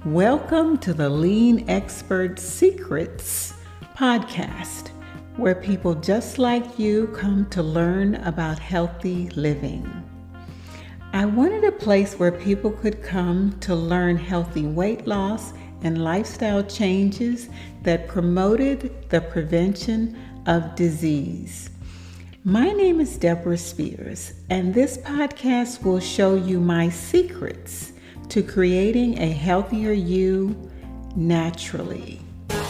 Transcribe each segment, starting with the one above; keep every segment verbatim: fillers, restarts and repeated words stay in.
Welcome to the Lean Expert Secrets podcast, where people just like you come to learn about healthy living. I wanted a place where people could come to learn healthy weight loss and lifestyle changes that promoted the prevention of disease. My name is Deborah Spears, and this podcast will show you my secrets to creating a healthier you naturally.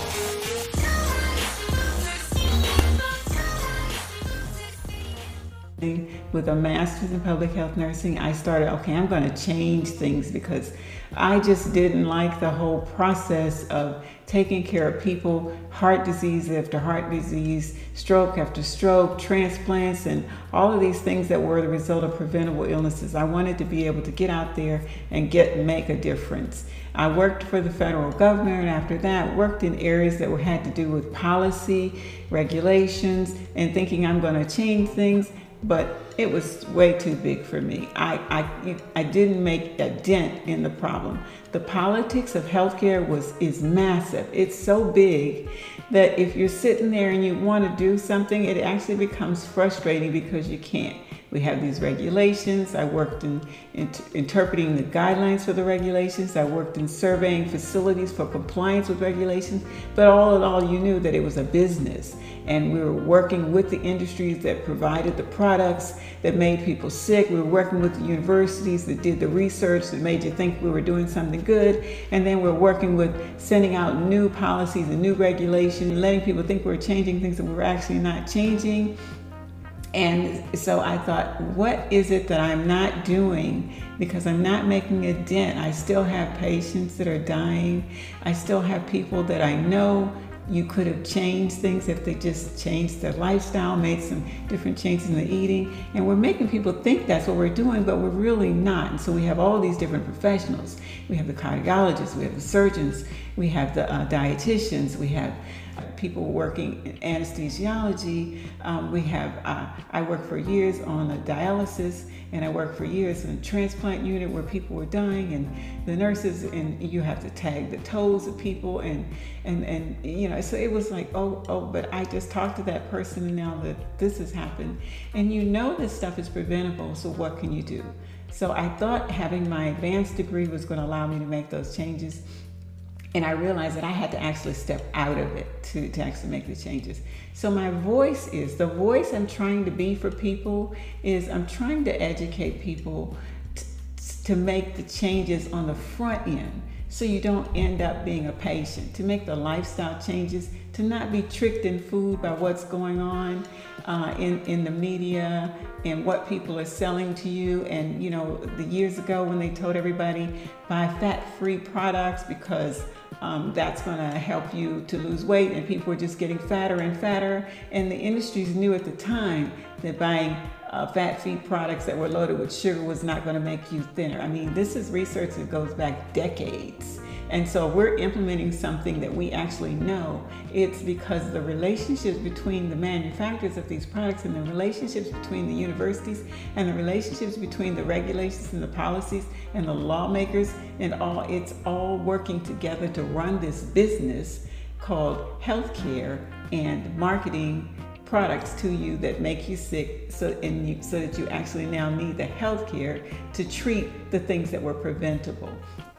With a master's in public health nursing, I started, okay, I'm going to change things because I just didn't like the whole process of taking care of people, heart disease after heart disease, stroke after stroke, transplants, and all of these things that were the result of preventable illnesses. I wanted to be able to get out there and get make a difference. I worked for the federal government, and after that worked in areas that were, had to do with policy, regulations, and thinking I'm going to change things. But it was way too big for me. I, I, I didn't make a dent in the problem. The politics of healthcare was is massive. It's so big that if you're sitting there and you want to do something, it actually becomes frustrating because you can't. We have these regulations. I worked in, in interpreting the guidelines for the regulations. I worked in surveying facilities for compliance with regulations. But all in all, you knew that it was a business. And we were working with the industries that provided the products that made people sick. We were working with the universities that did the research that made you think we were doing something good. And then we're working with sending out new policies and new regulations, letting people think we're changing things that we're actually not changing. And so I thought, what is it that I'm not doing? Because I'm not making a dent. I still have patients that are dying. I still have people that I know you could have changed things if they just changed their lifestyle, made some different changes in the eating. And we're making people think that's what we're doing, but we're really not. And so we have all these different professionals. We have the cardiologists, we have the surgeons, we have the uh, dietitians, we have people working in anesthesiology. Um, we have, uh, I worked for years on a dialysis, and I worked for years in a transplant unit where people were dying, and the nurses, and you have to tag the toes of people, and, and, and you know, so it was like, oh, oh, but I just talked to that person, and now that this has happened. And you know this stuff is preventable, so what can you do? So I thought having my advanced degree was going to allow me to make those changes. And I realized that I had to actually step out of it to, to actually make the changes. So my voice is, the voice I'm trying to be for people is I'm trying to educate people t- to make the changes on the front end so you don't end up being a patient, to make the lifestyle changes, to not be tricked and fooled by what's going on uh, in, in the media and what people are selling to you. And, you know, the years ago when they told everybody buy fat-free products because um, that's going to help you to lose weight, and people were just getting fatter and fatter. And the industries knew at the time that buying uh, fat-free products that were loaded with sugar was not going to make you thinner. I mean, this is research that goes back decades. And so we're implementing something that we actually know. It's because the relationships between the manufacturers of these products and the relationships between the universities and the relationships between the regulations and the policies and the lawmakers and all, it's all working together to run this business called healthcare and marketing products to you that make you sick, so and you, so that you actually now need the healthcare to treat the things that were preventable.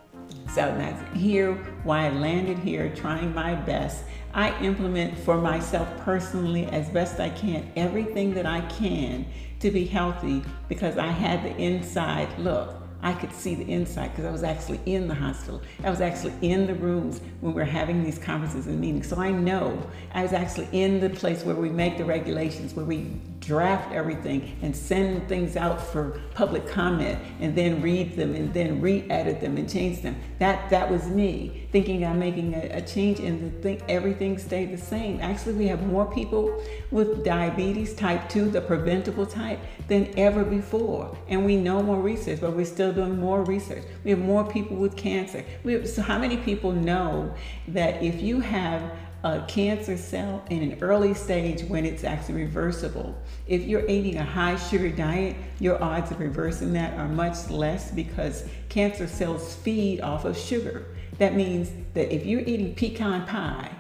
So that's here, why I landed here, trying my best. I implement for myself personally as best I can everything that I can to be healthy because I had the inside look. I could see the inside because I was actually in the hospital. I was actually in the rooms when we're having these conferences and meetings. So I know I was actually in the place where we make the regulations, where we draft everything and send things out for public comment and then read them and then re-edit them and change them. That that was me thinking I'm making a, a change, and the thing, everything stayed the same. Actually, we have more people with diabetes type two, the preventable type, than ever before. And we know more research, but we're still doing more research. We have more people with cancer. We have, so how many people know that if you have a cancer cell in an early stage when it's actually reversible, if you're eating a high sugar diet, your odds of reversing that are much less because cancer cells feed off of sugar. That means that if you're eating pecan pie,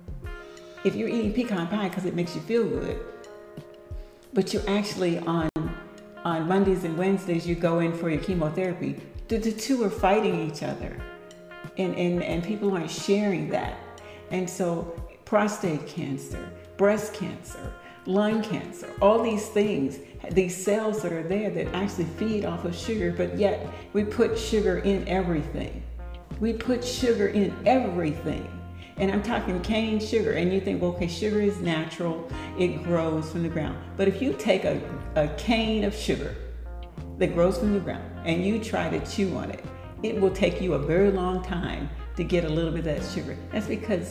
if you're eating pecan pie because it makes you feel good, but you're actually on on Mondays and Wednesdays, you go in for your chemotherapy, the, the two are fighting each other. And, and, and people aren't sharing that. And so prostate cancer, breast cancer, lung cancer, all these things, these cells that are there that actually feed off of sugar, but yet we put sugar in everything. We put sugar in everything. And I'm talking cane sugar, and you think, well, okay, sugar is natural, it grows from the ground. But if you take a, a cane of sugar that grows from the ground and you try to chew on it, it will take you a very long time to get a little bit of that sugar. That's because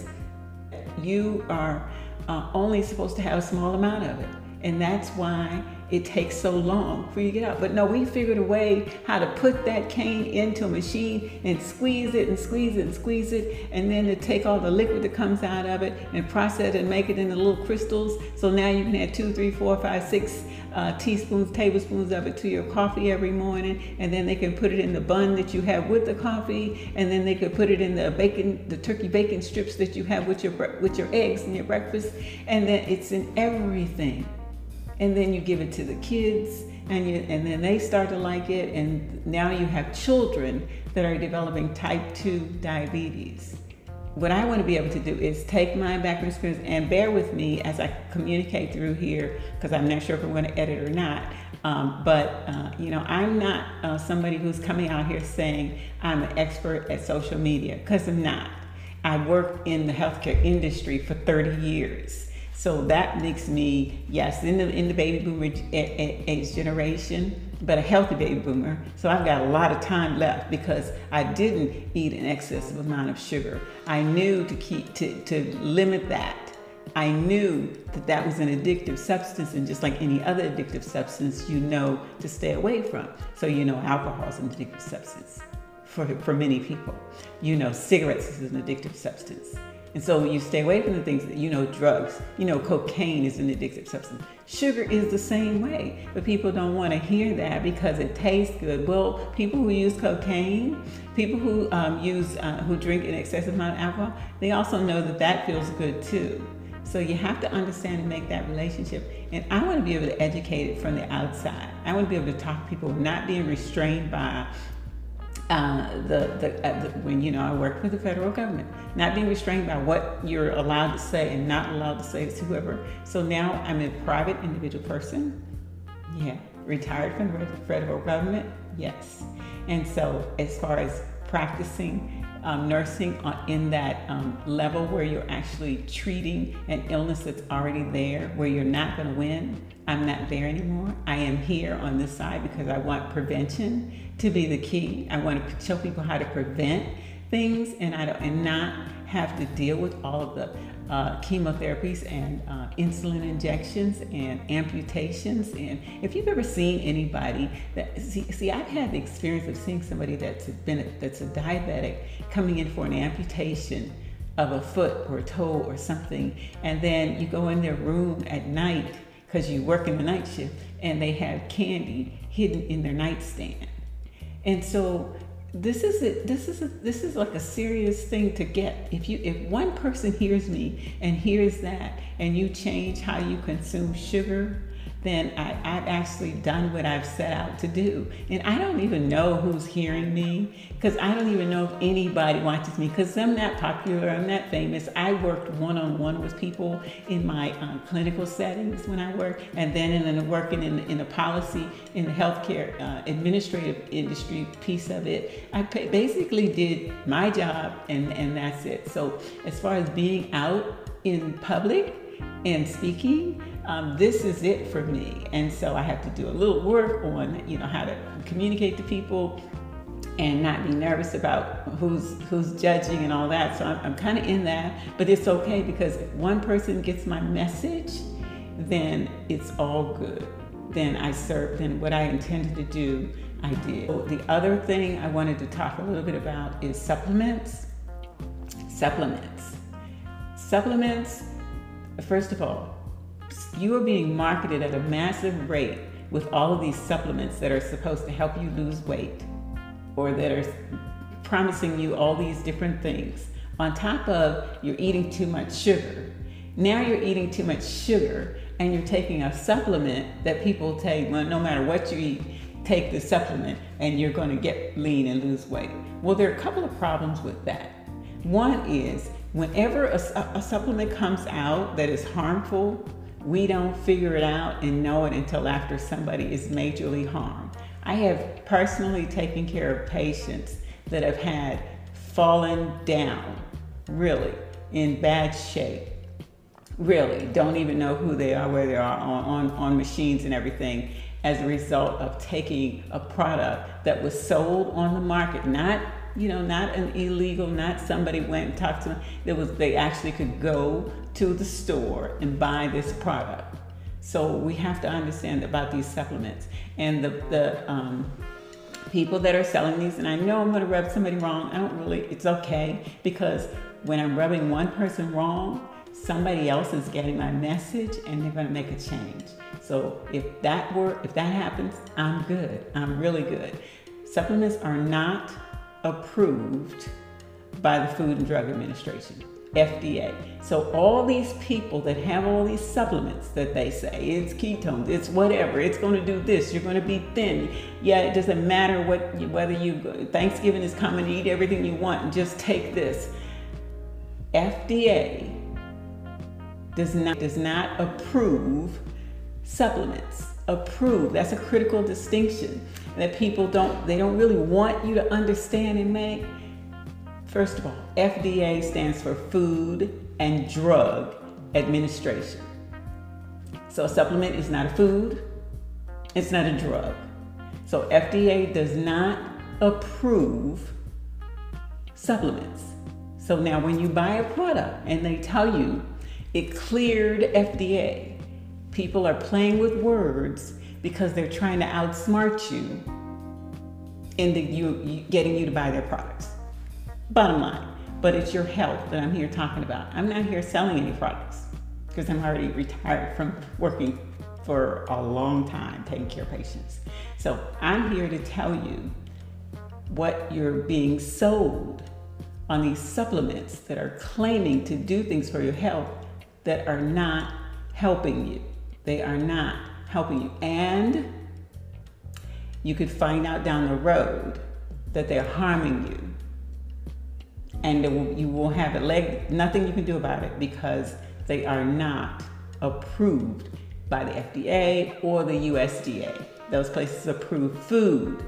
you are uh, only supposed to have a small amount of it. And that's why it takes so long for you to get out. But no, we figured a way how to put that cane into a machine and squeeze it and squeeze it and squeeze it, and then to take all the liquid that comes out of it and process it and make it into little crystals. So now you can add two, three, four, five, six uh, teaspoons, tablespoons of it to your coffee every morning, and then they can put it in the bun that you have with the coffee, and then they could put it in the bacon, the turkey bacon strips that you have with your with your eggs and your breakfast, and then it's in everything. And then you give it to the kids, and you, and then they start to like it, and now you have children that are developing type two diabetes. What I want to be able to do is take my background experience, and bear with me as I communicate through here, because I'm not sure if I'm going to edit or not. Um, but uh, you know, I'm not uh, somebody who's coming out here saying I'm an expert at social media, because I'm not. I worked in the healthcare industry for thirty years. So that makes me, yes, in the in the baby boomer age generation, but a healthy baby boomer. So I've got a lot of time left because I didn't eat an excessive amount of sugar. I knew to keep to, to limit that. I knew that that was an addictive substance, and just like any other addictive substance, you know to stay away from. So you know alcohol is an addictive substance for, for many people. You know cigarettes is an addictive substance. And so you stay away from the things that, you know, drugs, you know, cocaine is an addictive substance. Sugar is the same way, but people don't want to hear that because it tastes good. Well, people who use cocaine, people who um, use, uh, who drink an excessive amount of alcohol, they also know that that feels good too. So you have to understand and make that relationship. And I want to be able to educate it from the outside. I want to be able to talk to people not being restrained by Uh, the, the, uh, the when you know I work for the federal government, not being restrained by what you're allowed to say and not allowed to say to whoever. So now I'm a private individual person, yeah, retired from the federal government, yes. And so as far as practicing um, nursing on, in that um, level where you're actually treating an illness that's already there, where you're not going to win, I'm not there anymore. I am here on this side because I want prevention to be the key. I want to show people how to prevent things, and I don't, and not have to deal with all of the uh, chemotherapies and uh, insulin injections and amputations. And if you've ever seen anybody that see, see, I've had the experience of seeing somebody that's been a, that's a diabetic coming in for an amputation of a foot or a toe or something, and then you go in their room at night because you work in the night shift, and they have candy hidden in their nightstand. And so this is a, this is a, this is like a serious thing to get. If you if one person hears me and hears that, and you change how you consume sugar, then I, I've actually done what I've set out to do. And I don't even know who's hearing me, because I don't even know if anybody watches me, because I'm not popular, I'm not famous. I worked one-on-one with people in my uh, clinical settings when I worked, and then in, in working in, in the policy, in the healthcare uh, administrative industry piece of it. I basically did my job, and, and that's it. So as far as being out in public and speaking, Um, this is it for me. And so I have to do a little work on, you know, how to communicate to people and not be nervous about who's who's judging and all that. So I'm, I'm kind of in that, but it's okay, because if one person gets my message, then it's all good. Then I serve, then what I intended to do, I did. The other thing I wanted to talk a little bit about is supplements. Supplements. Supplements, first of all, you are being marketed at a massive rate with all of these supplements that are supposed to help you lose weight, or that are promising you all these different things. On top of you're eating too much sugar. Now you're eating too much sugar and you're taking a supplement that people take, well, no matter what you eat, take the supplement and you're going to get lean and lose weight. Well, there are a couple of problems with that. One is whenever a, a supplement comes out that is harmful, we don't figure it out and know it until after somebody is majorly harmed. I have personally taken care of patients that have had fallen down, really, in bad shape. Really, don't even know who they are, where they are on, on, on machines and everything as a result of taking a product that was sold on the market, not, you know, not an illegal, not somebody went and talked to them. It was, they actually could go to the store and buy this product. So we have to understand about these supplements and the, the um, people that are selling these, and I know I'm gonna rub somebody wrong. I don't really, it's okay, because when I'm rubbing one person wrong, somebody else is getting my message and they're gonna make a change. So if that were, if that happens, I'm good, I'm really good. Supplements are not approved by the Food and Drug Administration, F D A. So all these people that have all these supplements that they say, it's ketones, it's whatever, it's gonna do this, you're gonna be thin. Yeah, it doesn't matter what, whether you, Thanksgiving is coming, eat everything you want and just take this. F D A does not, does not approve supplements. Approve, that's a critical distinction that people don't, they don't really want you to understand and make. First of all, F D A stands for Food and Drug Administration. So a supplement is not a food, it's not a drug. So F D A does not approve supplements. So now when you buy a product and they tell you it cleared F D A, people are playing with words because they're trying to outsmart you in the, you, you, getting you to buy their products. Bottom line, but it's your health that I'm here talking about. I'm not here selling any products because I'm already retired from working for a long time taking care of patients. So I'm here to tell you what you're being sold on these supplements that are claiming to do things for your health that are not helping you. They are not helping you. And you could find out down the road that they're harming you. And will, you will have a leg, nothing you can do about it because they are not approved by the F D A or the U S D A. Those places approve food,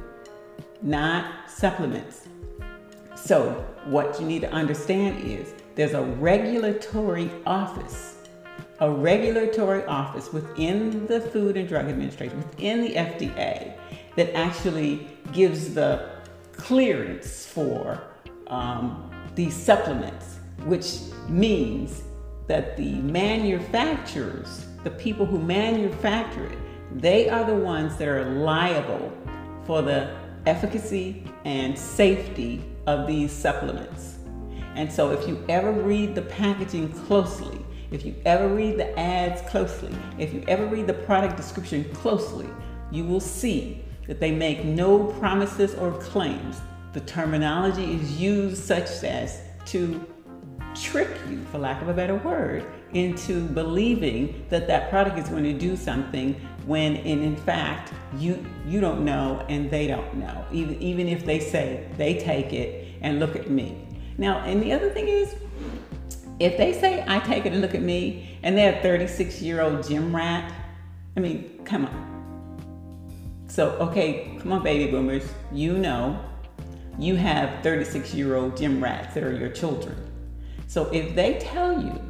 not supplements. So what you need to understand is there's a regulatory office, a regulatory office within the Food and Drug Administration, within the F D A, that actually gives the clearance for um, these supplements, which means that the manufacturers, the people who manufacture it, they are the ones that are liable for the efficacy and safety of these supplements. And so if you ever read the packaging closely, if you ever read the ads closely, if you ever read the product description closely, you will see that they make no promises or claims. The terminology is used such as to trick you, for lack of a better word, into believing that that product is going to do something when in, in fact you you don't know and they don't know, even, even if they say they take it and look at me. Now, and the other thing is, if they say I take it and look at me and they're a thirty-six year old gym rat, I mean, come on. So, okay, come on, baby boomers, you know you have thirty-six year old gym rats that are your children. So if they tell you,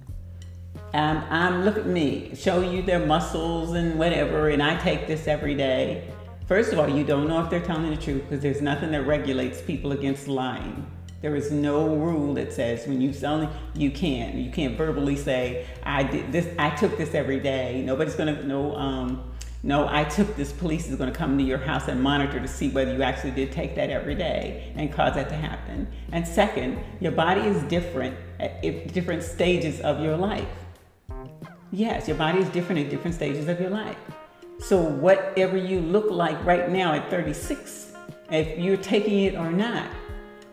um, I'm look at me, show you their muscles and whatever, and I take this every day, first of all, you don't know if they're telling the truth because there's nothing that regulates people against lying. There is no rule that says when you sell, you can't. You can't verbally say, I did this, I took this every day. Nobody's gonna, no, um, no, I took this, police is gonna come to your house and monitor to see whether you actually did take that every day and cause that to happen. And second, your body is different at different stages of your life. Yes, your body is different at different stages of your life. So whatever you look like right now at thirty-six, if you're taking it or not,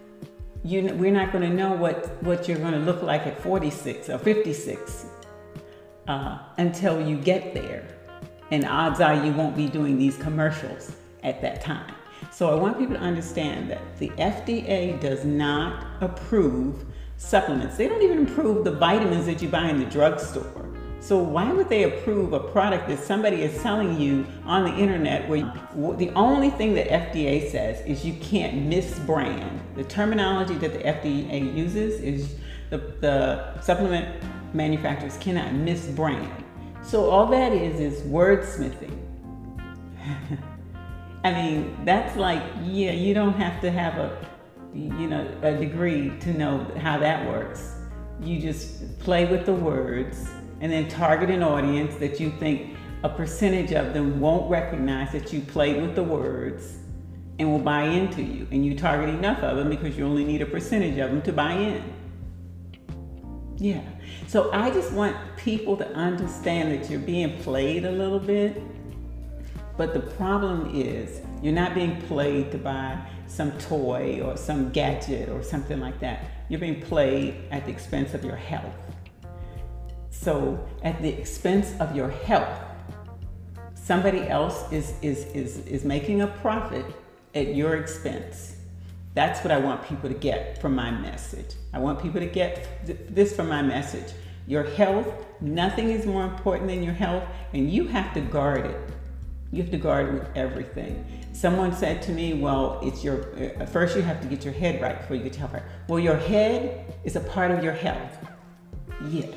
you, we're not going to know what, what you're going to look like at forty-six or fifty-six uh, until you get there. And odds are you won't be doing these commercials at that time. So I want people to understand that the F D A does not approve supplements. They don't even approve the vitamins that you buy in the drugstore. So why would they approve a product that somebody is selling you on the internet where you, the only thing that F D A says is you can't misbrand? The terminology that the F D A uses is the, the supplement manufacturers cannot misbrand. So all that is is wordsmithing. I mean, that's like, yeah, you don't have to have a, you know, a degree to know how that works. You just play with the words and then target an audience that you think a percentage of them won't recognize that you played with the words and will buy into you. And you target enough of them because you only need a percentage of them to buy in. Yeah. So I just want people to understand that you're being played a little bit. But the problem is you're not being played to buy some toy or some gadget or something like that. You're being played at the expense of your health. So at the expense of your health, somebody else is, is, is, is making a profit at your expense. That's what I want people to get from my message. I want people to get th- this from my message. Your health, nothing is more important than your health, and you have to guard it. You have to guard it with everything. Someone said to me, well, it's your, uh, first you have to get your head right before you get your health right. Well, your head is a part of your health. Yeah.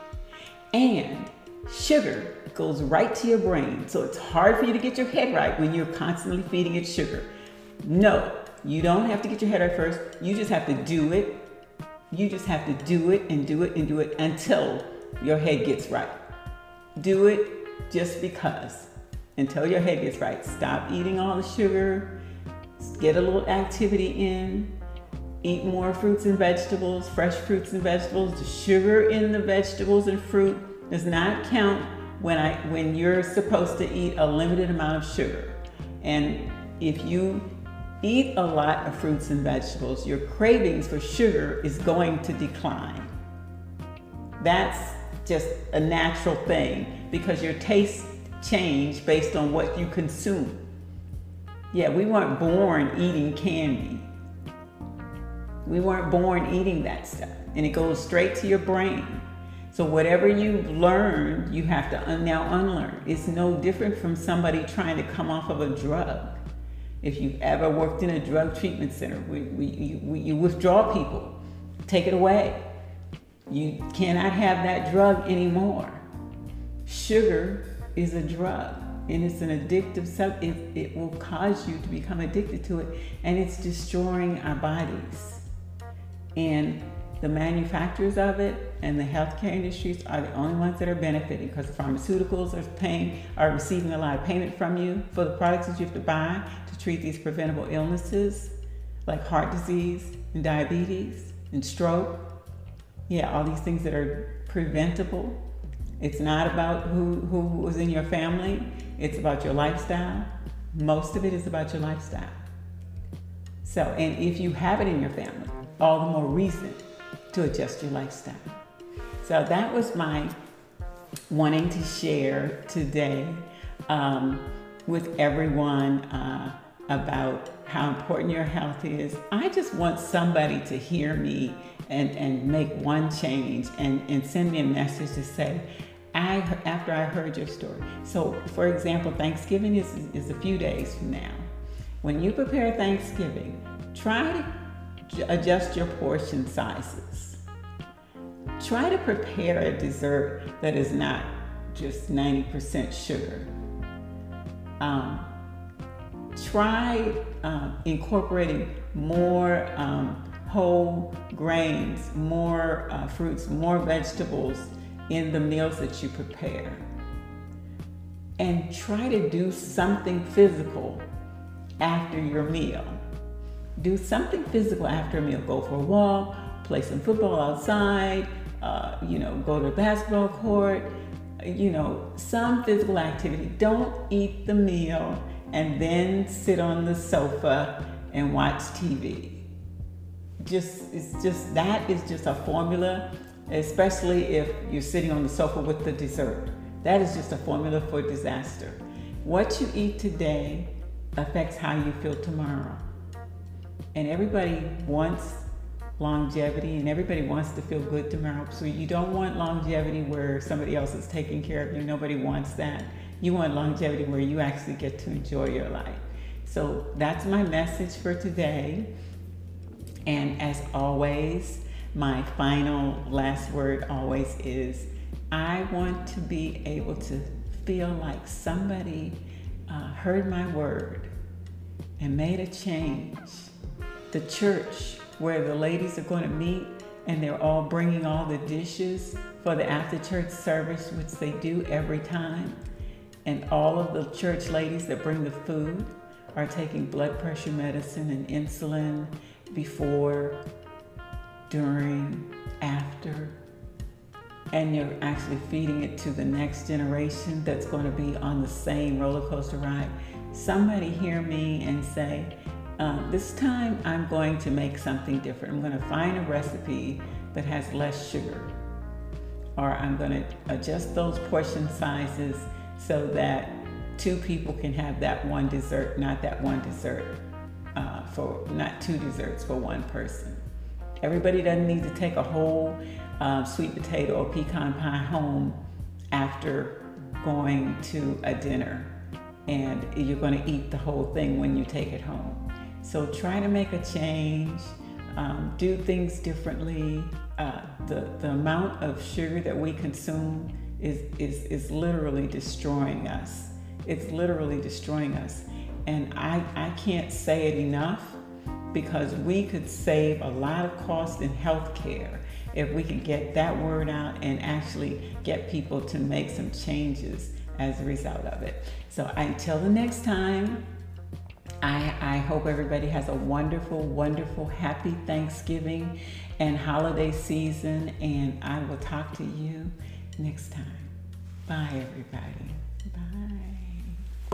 And sugar goes right to your brain. So it's hard for you to get your head right when you're constantly feeding it sugar. No, you don't have to get your head right first. You just have to do it. You just have to do it and do it and do it until your head gets right. Do it just because. Until your head gets right. Stop eating all the sugar. Get a little activity in. Eat more fruits and vegetables, fresh fruits and vegetables. The sugar in the vegetables and fruit does not count when I when you're supposed to eat a limited amount of sugar. And if you eat a lot of fruits and vegetables, your cravings for sugar is going to decline. That's just a natural thing because your taste change based on what you consume. Yeah, we weren't born eating candy. We weren't born eating that stuff. And it goes straight to your brain. So whatever you've learned, you have to un- now unlearn. It's no different from somebody trying to come off of a drug. If you've ever worked in a drug treatment center, we, we, you, we, you withdraw people, take it away. You cannot have that drug anymore. Sugar is a drug, and it's an addictive substance. It, it will cause you to become addicted to it, and it's destroying our bodies. And the manufacturers of it and the healthcare industries are the only ones that are benefiting because pharmaceuticals are paying, are receiving a lot of payment from you for the products that you have to buy to treat these preventable illnesses like heart disease and diabetes and stroke. Yeah, all these things that are preventable. It's not about who, who was in your family. It's about your lifestyle. Most of it is about your lifestyle. So, and if you have it in your family, all the more reason to adjust your lifestyle. So that was my wanting to share today um, with everyone uh, about how important your health is. I just want somebody to hear me and, and make one change and, and send me a message to say, I, after I heard your story. So for example, Thanksgiving is, is a few days from now. When you prepare Thanksgiving, try to adjust your portion sizes. Try to prepare a dessert that is not just ninety percent sugar. Um, try uh, incorporating more um, whole grains, more uh, fruits, more vegetables in the meals that you prepare. And try to do something physical after your meal. Do something physical after a meal. Go for a walk, play some football outside, uh, you know, go to the basketball court, you know, some physical activity. Don't eat the meal and then sit on the sofa and watch T V. just, it's just, that is just a formula, especially if you're sitting on the sofa with the dessert. That is just a formula for disaster. What you eat today affects how you feel tomorrow. And everybody wants longevity, and everybody wants to feel good tomorrow. So you don't want longevity where somebody else is taking care of you. Nobody wants that. You want longevity where you actually get to enjoy your life. So that's my message for today. And as always, my final last word always is, I want to be able to feel like somebody uh, heard my word and made a change. The church where the ladies are going to meet and they're all bringing all the dishes for the after church service, which they do every time. And all of the church ladies that bring the food are taking blood pressure medicine and insulin before, during, after. And you're actually feeding it to the next generation that's going to be on the same roller coaster ride. Somebody hear me and say, uh, this time I'm going to make something different. I'm going to find a recipe that has less sugar. Or I'm going to adjust those portion sizes so that two people can have that one dessert, not that one dessert, uh, for not two desserts for one person. Everybody doesn't need to take a whole uh, sweet potato or pecan pie home after going to a dinner, and you're going to eat the whole thing when you take it home. So try to make a change, um, do things differently. Uh, the, the amount of sugar that we consume is, is, is literally destroying us. It's literally destroying us. And I, I can't say it enough, because we could save a lot of cost in healthcare if we could get that word out and actually get people to make some changes as a result of it. So until the next time, I, I hope everybody has a wonderful, wonderful, happy Thanksgiving and holiday season, and I will talk to you next time. Bye, everybody. Bye.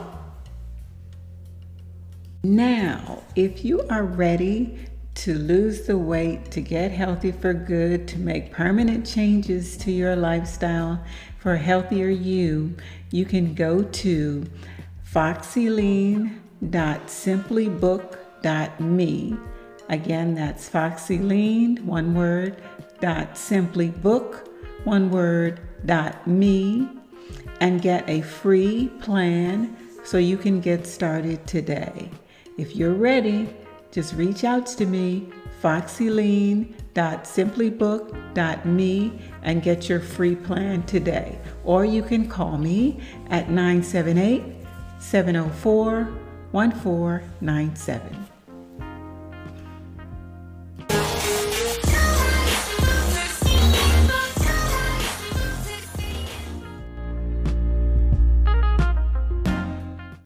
Now, if you are ready to lose the weight, to get healthy for good, to make permanent changes to your lifestyle for a healthier you, you can go to foxy lean dot simply book dot me. Again, that's foxy lean, one word, dot simply book, one word, dot me, and get a free plan so you can get started today. If you're ready, just reach out to me, foxy lean dot simply book dot me, and get your free plan today. Or you can call me at nine seven eight, seven oh four, one four nine seven.